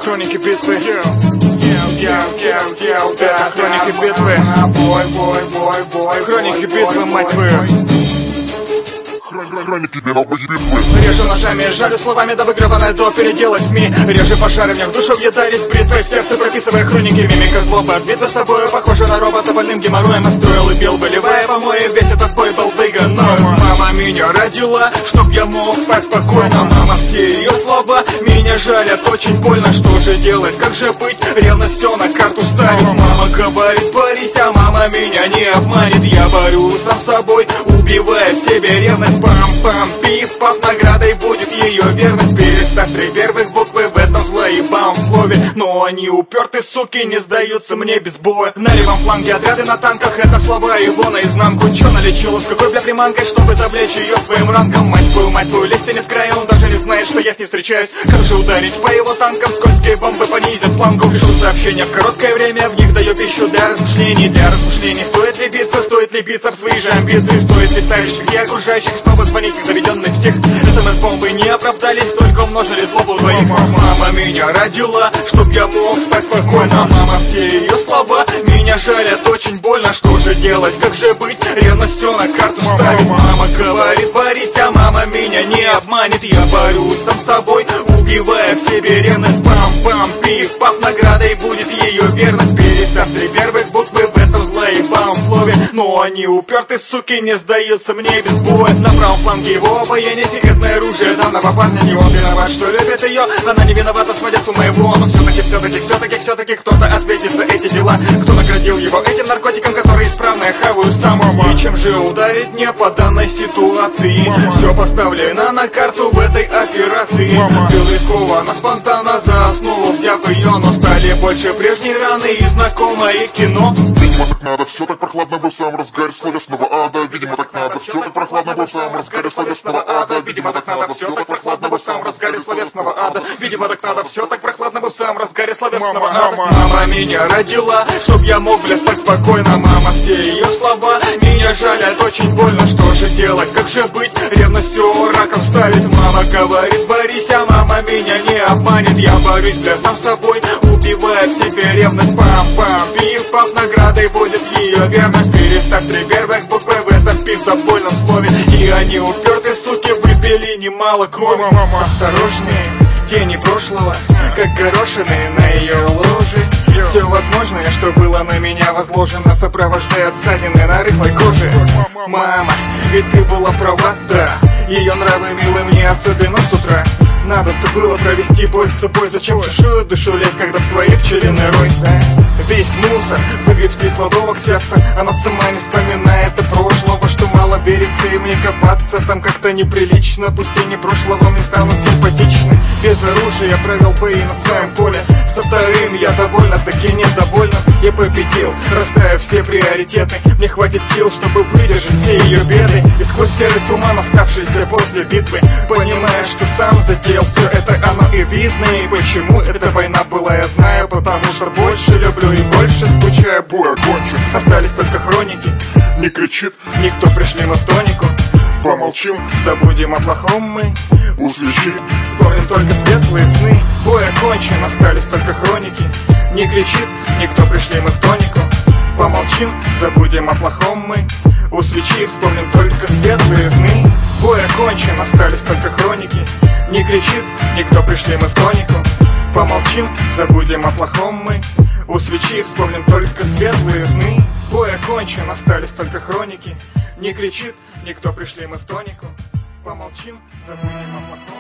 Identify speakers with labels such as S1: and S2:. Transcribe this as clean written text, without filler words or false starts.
S1: Хроники битвы. Это хроники битвы. Хроники битвы, мать твою. Режу ножами, жалю словами, да выграванное до переделать ми. Режу пожары, мне в душу въедались бритвой, в сердце прописывая хроники. Мимика злоба, битва с тобою, похожа на робота, больным геморроем настроил и пил, выливая помои, весь этот бой был выгодной. Мама меня родила, чтоб я мог спать спокойно. Мама, все ее слова меня жалят, очень больно. Что же делать, как же быть, ревность все на карту ставит. Мама говорит, борись, а мама меня не обманет. Я борюсь сам с собой, убивая в себе ревность. Пам-пам, пиф-паф, наградой будет ее верность. Переставь три первых буквы в этом злоебавом слове. Но они уперты, суки, не сдаются мне без боя. На левом фланге отряды на танках, это слова его наизнанку. Чё налечила, с какой бля приманкой, чтобы завлечь ее своим ранком. Мать твою, лезть нет края, он даже не знает, что я с ней встречаюсь. Как же ударить по его танкам, скользкие бомбы понизят планку. Пишу сообщения в короткое время, в них даю пищу для размышлений. Стоит ли биться в свои же амбиции. Стоит ли ставящих и окружающих снова звонить их заведенных всех. СМС-бомбы не оправдались, только умножили злобу двоих. Мама меня родила, чтоб я мог спать спокойно. Мама, все ее слова меня жалят, очень больно. Что же делать, как же быть, ревность все на карту ставит. Мама говорит, борись, а мама меня не обманет. Я борюсь сам с собой, убивая в себе ревность. Пам-пам, пиф-паф, наградой будет ее верность. Переставь три первых буквы в этом злоебавом слове. Но они уперты, суки, не сдаются мне без боя. На правом фланге его обаяние, секретное оружие данного парня. Не он виноват, что любит ее, она не виновата, сводя с ума его. Но все-таки кто-то ответит за эти дела. Кто наградил его этим наркотиком, который исправно я хаваю сам. И чем же ударить мне по данной ситуации? Все поставлено на карту в этой операции. Был рискованно, спонтанно за основу взяв ее. Но стали больше прежней раны и знакомое кино.
S2: Видимо так надо, все так прохладно в самом разгаре словесного ада. Видимо так надо, все так прохладно в самом разгаре словесного ада. Видимо так надо, все так прохладно в самом разгаре словесного ада. Видимо так надо, все так прохладно в самом разгаре словесного ада.
S1: Мама меня родила, чтоб я мог, бля, спать спокойно. Мама, все ее слова меня жалят, очень больно. Что же делать, как же быть, ревность все раком ставит. Мама говорит, борись, а мама меня не обманет. Я борюсь, бля, сам с собой, убивая в себе ревность. Пам-пам, пиф-паф, наградой будет ее верность. Переставь три первых буквы в этом пиздобольном слове. И они уперты, суки, выпили немало крови. Осторожнее, тени прошлого, как горошины на ее ложе. Все возможное, что было на меня возложено, сопровождает ссадины на рыхлой коже. Мама, ведь ты была права, да. Ее нравы милы мне, особенно с утра. Надо-то было провести бой с собой. Зачем в чужую душу лезть, когда в своей пчелиный рой? Весь мусор выгребсти из кладовок сердца. Она сама не вспоминает о прошлом, во что мало верится, и мне копаться там как-то неприлично. Пусть тени прошлого мне станут симпатичны. Без оружия провел бои на своем поле. Со вторым я довольно-таки недовольна. Я победил, расставив все приоритеты. Мне хватит сил, чтобы выдержать все ее беды. И сквозь серый туман, оставшийся после битвы, понимая, что сам затеял все это, оно и видно. И почему эта война была, я знаю. Потому что больше люблю и больше скучаю. Бой окончен, остались только хроники.
S2: Не кричит
S1: никто, пришли мы в тонику.
S2: Помолчим,
S1: забудем о плохом мы.
S2: Услыши,
S1: вспомним только светлые сны. Бой окончен, остались только хроники. Не кричит никто, пришли мы в тонику. Помолчим, забудем о плохом мы. У свечи вспомним только светлые сны. Бой окончен, остались только хроники. Не кричит никто, пришли мы в тонику. Помолчим, забудем о плохом мы. У свечи вспомним только светлые сны. Бой окончен, остались только хроники. Не кричит никто, пришли мы в тонику. Помолчим, забудем о плохом.